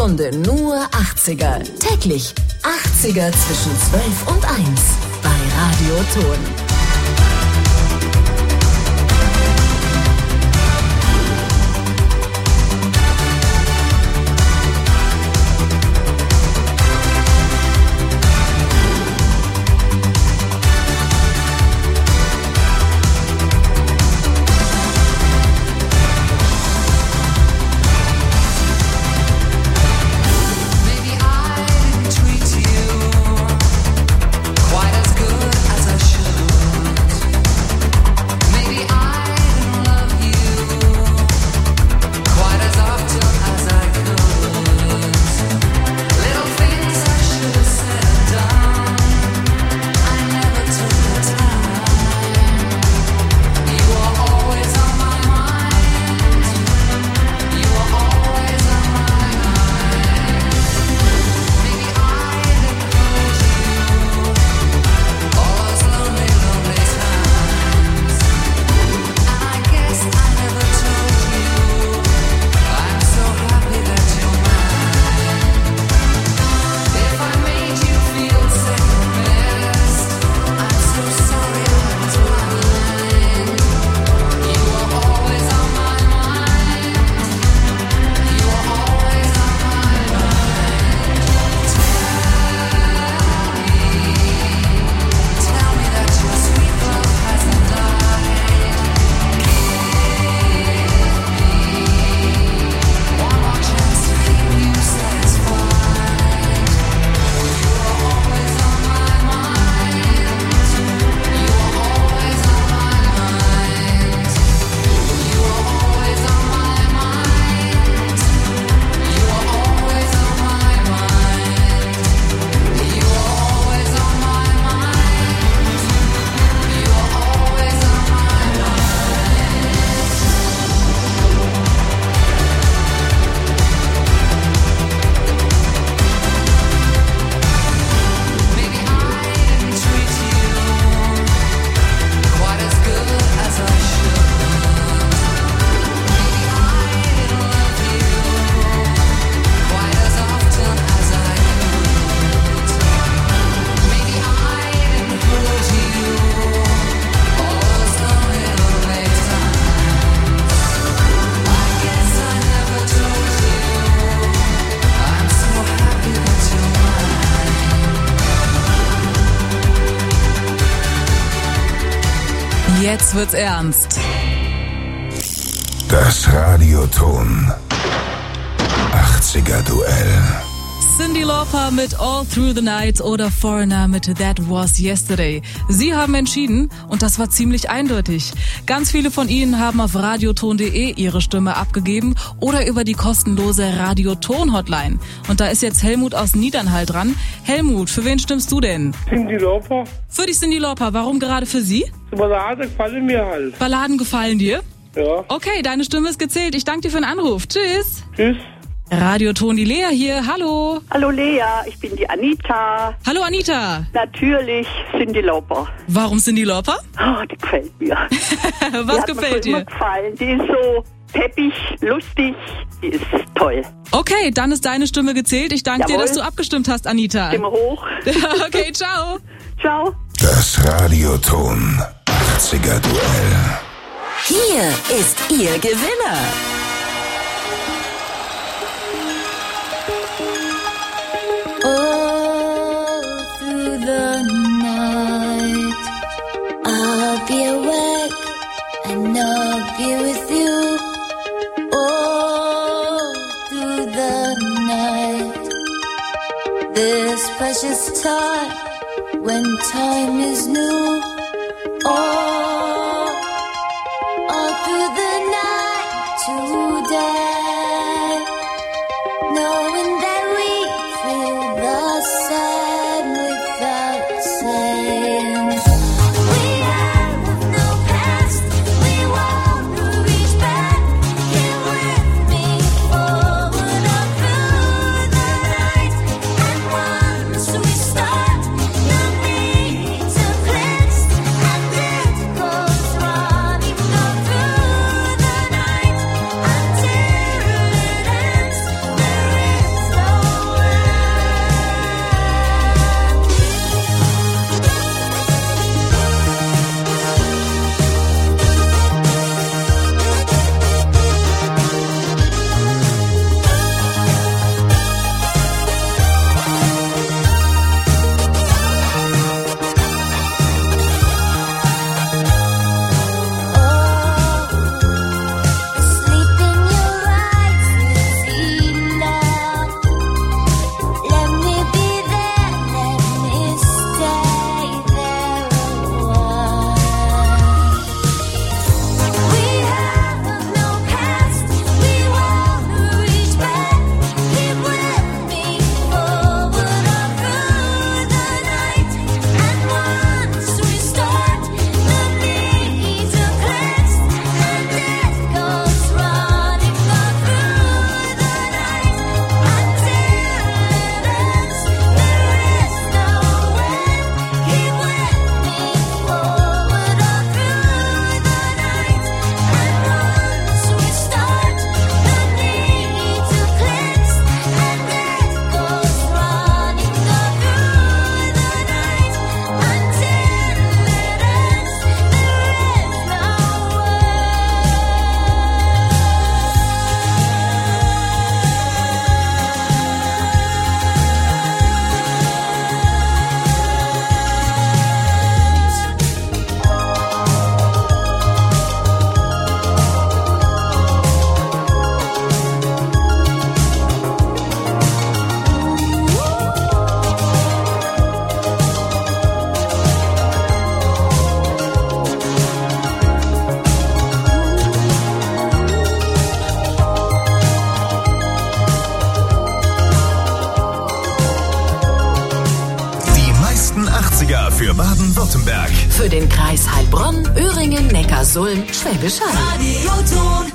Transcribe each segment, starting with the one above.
Stunde nur 80er. Täglich 80er zwischen 12 und 1 bei Radio Ton. Jetzt wird's ernst. Das Radioton 80er Duell. Cyndi Lauper mit All Through the Night oder Foreigner mit That Was Yesterday. Sie haben entschieden und das war ziemlich eindeutig. Ganz viele von Ihnen haben auf radioton.de ihre Stimme abgegeben oder über die kostenlose Radioton-Hotline. Und da ist jetzt Helmut aus Niedernhall dran. Helmut, für wen stimmst du denn? Cyndi Lauper. Für die Cyndi Lauper. Warum gerade für sie? Die Balladen gefallen mir halt. Balladen gefallen dir? Ja. Okay, deine Stimme ist gezählt. Ich danke dir für den Anruf. Tschüss. Tschüss. Radioton, die Lea hier. Hallo. Hallo Lea, ich bin die Anita. Hallo Anita. Natürlich Cyndi Lauper. Warum Cyndi Lauper? Oh, die gefällt mir. Was gefällt dir? Die hat mir immer gefallen. Die ist so peppig, lustig. Die ist toll. Okay, dann ist deine Stimme gezählt. Ich danke dir, dass du abgestimmt hast, Anita. Stimme hoch. Okay, ciao. Ciao. Das Radioton 80er Duell. Hier ist Ihr Gewinner. All through the night, I'll be awake and I'll be with you. All through the night, this precious time when time is new. All through the night today, knowing that we feel the same without saying. We have no past, we won't reach back. Get with me forward all through the night. And once we start, no need to plan. für den Kreis Heilbronn, Öhringen, Neckarsulm, Schwäbisch Hall. Radioton.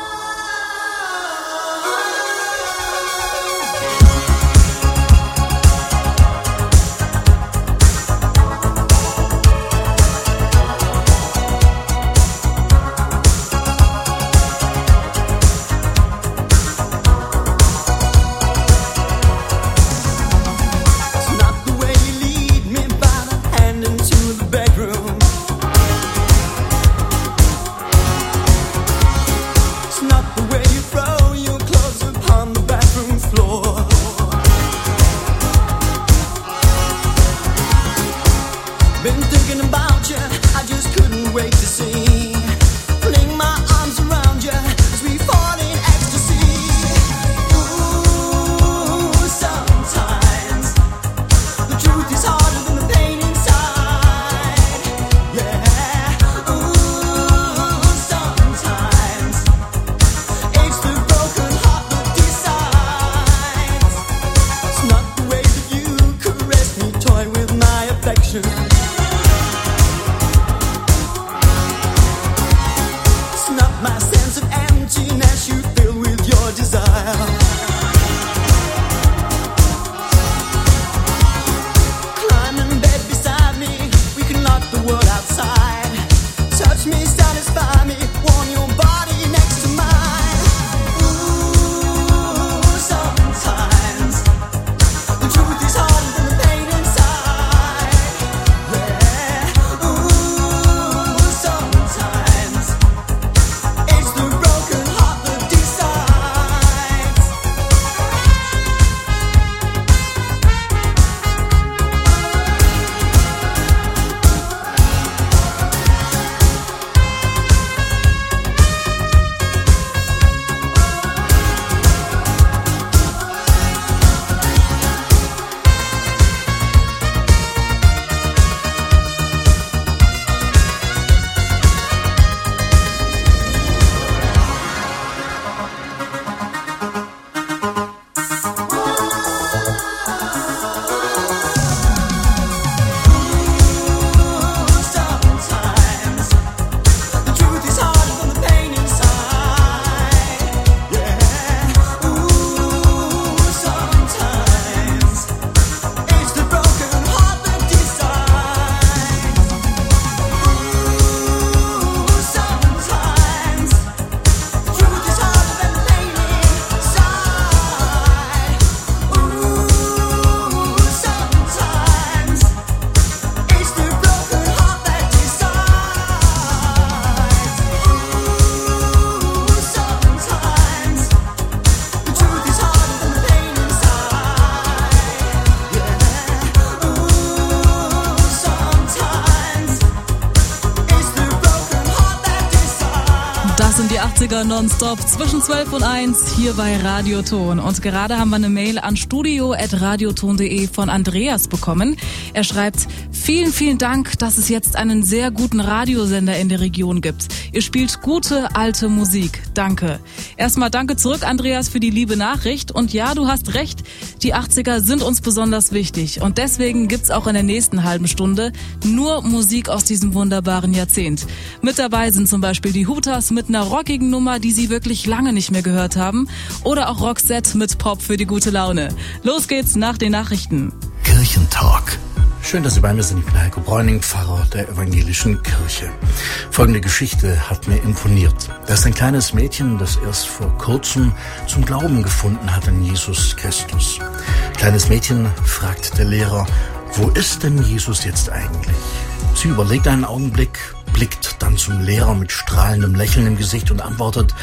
Nonstop zwischen 12 und 1 hier bei Radioton. Und gerade haben wir eine Mail an studio@radioton.de von Andreas bekommen. Er schreibt: Vielen, vielen Dank, dass es jetzt einen sehr guten Radiosender in der Region gibt. Ihr spielt gute, alte Musik. Danke. Erstmal danke zurück, Andreas, für die liebe Nachricht. Und ja, du hast recht, die 80er sind uns besonders wichtig. Und deswegen gibt's auch in der nächsten halben Stunde nur Musik aus diesem wunderbaren Jahrzehnt. Mit dabei sind zum Beispiel die Hooters mit einer rockigen Nummer, die sie wirklich lange nicht mehr gehört haben. Oder auch Roxette mit Pop für die gute Laune. Los geht's nach den Nachrichten. Kirchentalk. Schön, dass Sie bei mir sind. Ich bin Heiko Bräuning, Pfarrer der evangelischen Kirche. Folgende Geschichte hat mir imponiert. Da ist ein kleines Mädchen, das erst vor kurzem zum Glauben gefunden hat an Jesus Christus. Kleines Mädchen fragt der Lehrer: Wo ist denn Jesus jetzt eigentlich? Sie überlegt einen Augenblick, blickt dann zum Lehrer mit strahlendem Lächeln im Gesicht und antwortet: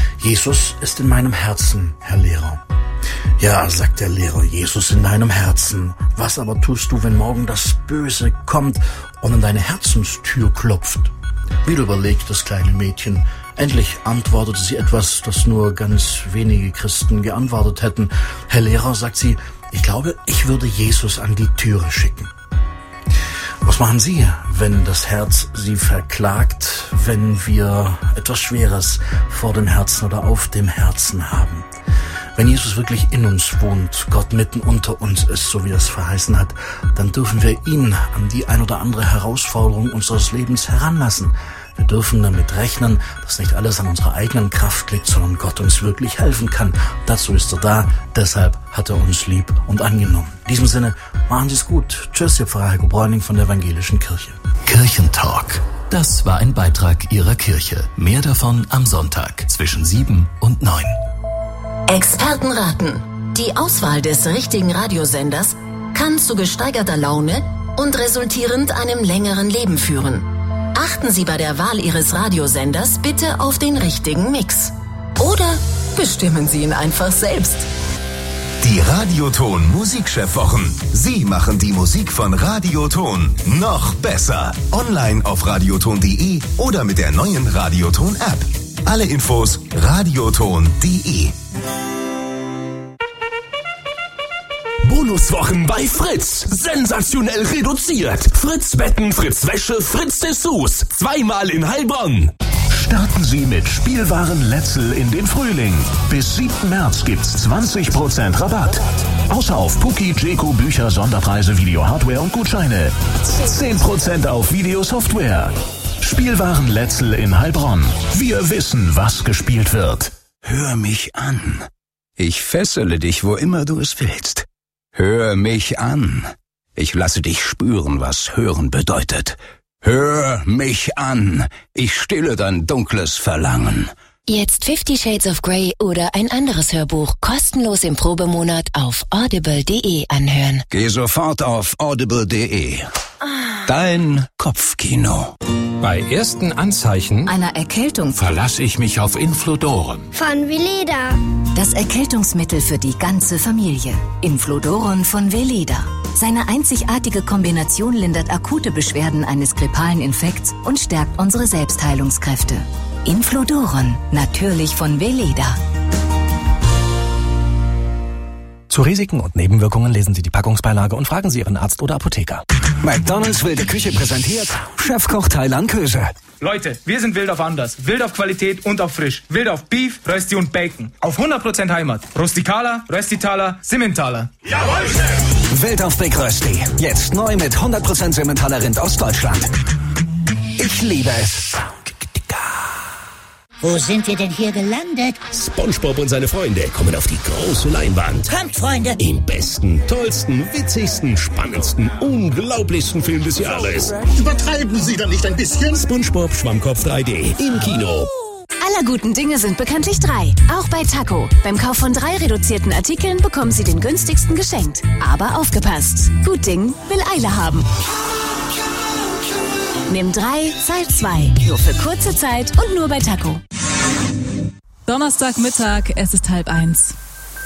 Jesus ist in meinem Herzen, Herr Lehrer. Ja, sagt der Lehrer, Jesus in deinem Herzen. Was aber tust du, wenn morgen das Böse kommt und an deine Herzenstür klopft? Wieder überlegt das kleine Mädchen. Endlich antwortete sie etwas, das nur ganz wenige Christen geantwortet hätten. Herr Lehrer, sagt sie, ich glaube, ich würde Jesus an die Türe schicken. Was machen Sie, wenn das Herz Sie verklagt, wenn wir etwas Schweres vor dem Herzen oder auf dem Herzen haben? Wenn Jesus wirklich in uns wohnt, Gott mitten unter uns ist, so wie er es verheißen hat, dann dürfen wir ihn an die ein oder andere Herausforderung unseres Lebens heranlassen. Wir dürfen damit rechnen, dass nicht alles an unserer eigenen Kraft liegt, sondern Gott uns wirklich helfen kann. Dazu ist er da, deshalb hat er uns lieb und angenommen. In diesem Sinne, machen Sie es gut. Tschüss, Ihr Pfarrer Heiko Bräuning von der Evangelischen Kirche. Kirchentalk. Das war ein Beitrag Ihrer Kirche. Mehr davon am Sonntag zwischen 7 und 9. Experten raten. Die Auswahl des richtigen Radiosenders kann zu gesteigerter Laune und resultierend einem längeren Leben führen. Achten Sie bei der Wahl Ihres Radiosenders bitte auf den richtigen Mix. Oder bestimmen Sie ihn einfach selbst. Die Radioton Musikchefwochen. Sie machen die Musik von Radioton noch besser. Online auf radioton.de oder mit der neuen Radioton-App. Alle Infos radioton.de. Bonuswochen bei Fritz. Sensationell reduziert. Fritz Betten, Fritz Wäsche, Fritz Dessous. Zweimal in Heilbronn. Starten Sie mit Spielwaren Letzel in den Frühling. Bis 7. März gibt's 20% Rabatt. Außer auf Puki, Jeko, Bücher, Sonderpreise, Video-Hardware und Gutscheine. 10% auf Videosoftware. Spielwaren Letzel in Heilbronn. Wir wissen, was gespielt wird. Hör mich an. Ich fessele dich, wo immer du es willst. Hör mich an. Ich lasse dich spüren, was Hören bedeutet. Hör mich an. Ich stille dein dunkles Verlangen. Jetzt 50 Shades of Grey oder ein anderes Hörbuch kostenlos im Probemonat auf audible.de anhören. Geh sofort auf audible.de. Dein Kopfkino. Bei ersten Anzeichen einer Erkältung verlasse ich mich auf Infludoron. Von Veleda. Das Erkältungsmittel für die ganze Familie. Infludoron von Veleda. Seine einzigartige Kombination lindert akute Beschwerden eines grippalen Infekts und stärkt unsere Selbstheilungskräfte. Infludoron, natürlich von Veleda. Zu Risiken und Nebenwirkungen lesen Sie die Packungsbeilage und fragen Sie Ihren Arzt oder Apotheker. McDonald's wilde Küche präsentiert Chefkoch Thailand Köse. Leute, wir sind wild auf anders. Wild auf Qualität und auf frisch. Wild auf Beef, Rösti und Bacon. Auf 100% Heimat. Rustikala, Röstitaler, Simmentaler. Jawohl, Chef! Wild auf Big Rösti. Jetzt neu mit 100% Simmentaler Rind aus Deutschland. Ich liebe es. Wo sind wir denn hier gelandet? SpongeBob und seine Freunde kommen auf die große Leinwand. Kommt, Freunde! Im besten, tollsten, witzigsten, spannendsten, unglaublichsten Film des Jahres. Übertreiben Sie dann nicht ein bisschen? SpongeBob Schwammkopf 3D im Kino. Aller guten Dinge sind bekanntlich 3. Auch bei Taco. Beim Kauf von 3 reduzierten Artikeln bekommen Sie den günstigsten geschenkt. Aber aufgepasst. Gut Ding will Eile haben. Nimm 3, zahl 2. Nur für kurze Zeit und nur bei Taco. Donnerstagmittag, es ist 12:30.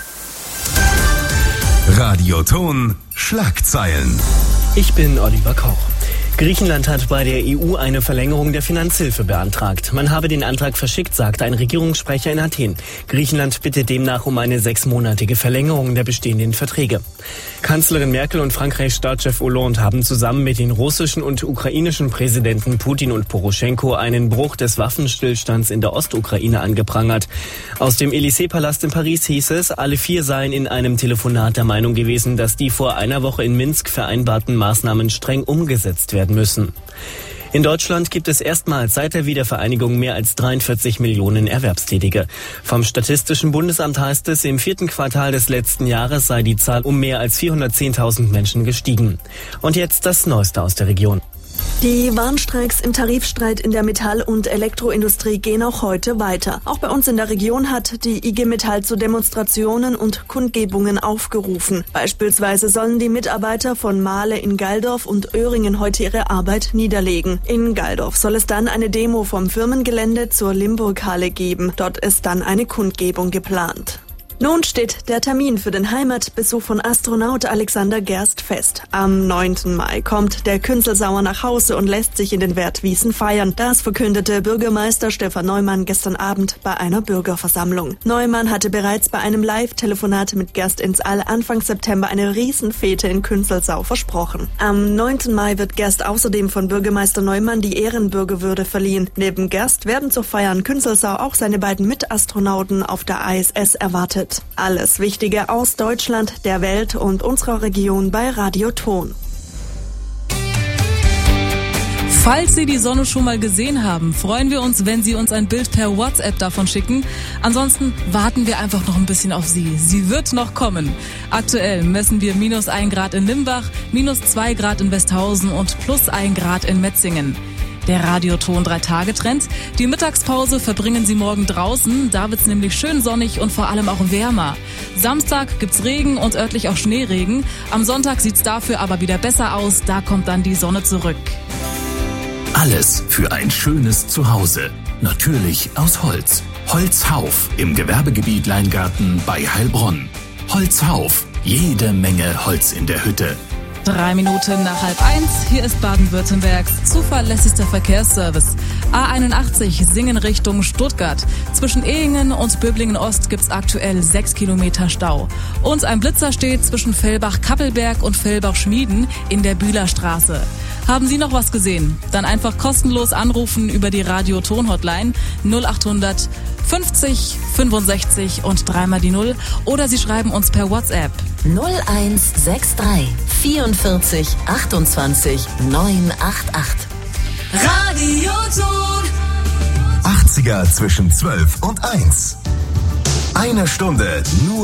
Radioton Schlagzeilen. Ich bin Oliver Koch. Griechenland hat bei der EU eine Verlängerung der Finanzhilfe beantragt. Man habe den Antrag verschickt, sagte ein Regierungssprecher in Athen. Griechenland bittet demnach um eine 6-monatige Verlängerung der bestehenden Verträge. Kanzlerin Merkel und Frankreichs Staatschef Hollande haben zusammen mit den russischen und ukrainischen Präsidenten Putin und Poroschenko einen Bruch des Waffenstillstands in der Ostukraine angeprangert. Aus dem Élysée-Palast in Paris hieß es, alle 4 seien in einem Telefonat der Meinung gewesen, dass die vor einer Woche in Minsk vereinbarten Maßnahmen streng umgesetzt werden müssen. In Deutschland gibt es erstmals seit der Wiedervereinigung mehr als 43 Millionen Erwerbstätige. Vom Statistischen Bundesamt heißt es, im 4. Quartal des letzten Jahres sei die Zahl um mehr als 410.000 Menschen gestiegen. Und jetzt das Neueste aus der Region. Die Warnstreiks im Tarifstreit in der Metall- und Elektroindustrie gehen auch heute weiter. Auch bei uns in der Region hat die IG Metall zu Demonstrationen und Kundgebungen aufgerufen. Beispielsweise sollen die Mitarbeiter von Mahle in Galdorf und Öhringen heute ihre Arbeit niederlegen. In Galdorf soll es dann eine Demo vom Firmengelände zur Limburghalle geben. Dort ist dann eine Kundgebung geplant. Nun steht der Termin für den Heimatbesuch von Astronaut Alexander Gerst fest. Am 9. Mai kommt der Künzelsauer nach Hause und lässt sich in den Wertwiesen feiern. Das verkündete Bürgermeister Stefan Neumann gestern Abend bei einer Bürgerversammlung. Neumann hatte bereits bei einem Live-Telefonat mit Gerst ins All Anfang September eine Riesenfete in Künzelsau versprochen. Am 9. Mai wird Gerst außerdem von Bürgermeister Neumann die Ehrenbürgerwürde verliehen. Neben Gerst werden zur Feier in Künzelsau auch seine beiden Mitastronauten auf der ISS erwartet. startet. Alles Wichtige aus Deutschland, der Welt und unserer Region bei Radio Ton. Falls Sie die Sonne schon mal gesehen haben, freuen wir uns, wenn Sie uns ein Bild per WhatsApp davon schicken. Ansonsten warten wir einfach noch ein bisschen auf Sie. Sie wird noch kommen. Aktuell messen wir -1 Grad in Limbach, -2 Grad in Westhausen und +1 Grad in Metzingen. Der Radioton 3-Tage-Trend. Die Mittagspause verbringen Sie morgen draußen. Da wird's nämlich schön sonnig und vor allem auch wärmer. Samstag gibt's Regen und örtlich auch Schneeregen. Am Sonntag sieht's dafür aber wieder besser aus. Da kommt dann die Sonne zurück. Alles für ein schönes Zuhause. Natürlich aus Holz. Holzhauf im Gewerbegebiet Leingarten bei Heilbronn. Holzhauf. Jede Menge Holz in der Hütte. 3 Minuten nach 12:30. Hier ist Baden-Württembergs zuverlässigster Verkehrsservice. A81 Singen Richtung Stuttgart. Zwischen Ehingen und Böblingen-Ost gibt's aktuell 6 Kilometer Stau. Und ein Blitzer steht zwischen Fellbach-Kappelberg und Fellbach-Schmieden in der Bühlerstraße. Haben Sie noch was gesehen? Dann einfach kostenlos anrufen über die Radio-Ton-Hotline 0800 50 65 und 3 die 0 oder Sie schreiben uns per WhatsApp 0163 44 28 988. Radioton 80er zwischen 12 und 1. Eine Stunde nur